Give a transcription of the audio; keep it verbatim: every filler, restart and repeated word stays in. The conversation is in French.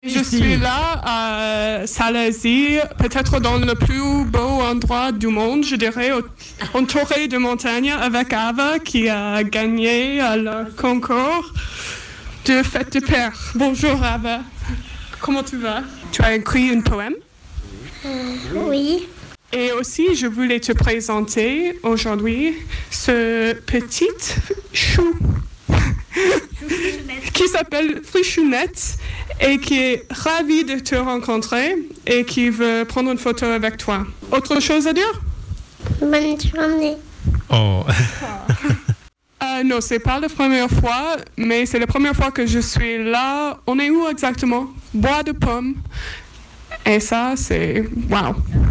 Je suis là à Salazie, peut-être dans le plus beau endroit du monde, je dirais, entouré de montagnes, avec Ava qui a gagné le concours de fête de père. Bonjour Ava, comment tu vas? Tu as écrit un poème? Euh, oui. Et aussi, je voulais te présenter aujourd'hui ce petit chou qui s'appelle Frichounette et qui est ravi de te rencontrer et qui veut prendre une photo avec toi. Autre chose à dire? Bonne journée. Oh. euh, non, c'est pas la première fois, mais c'est la première fois que je suis là. On est où exactement? Bois de Pommes. Et ça, c'est... Wow.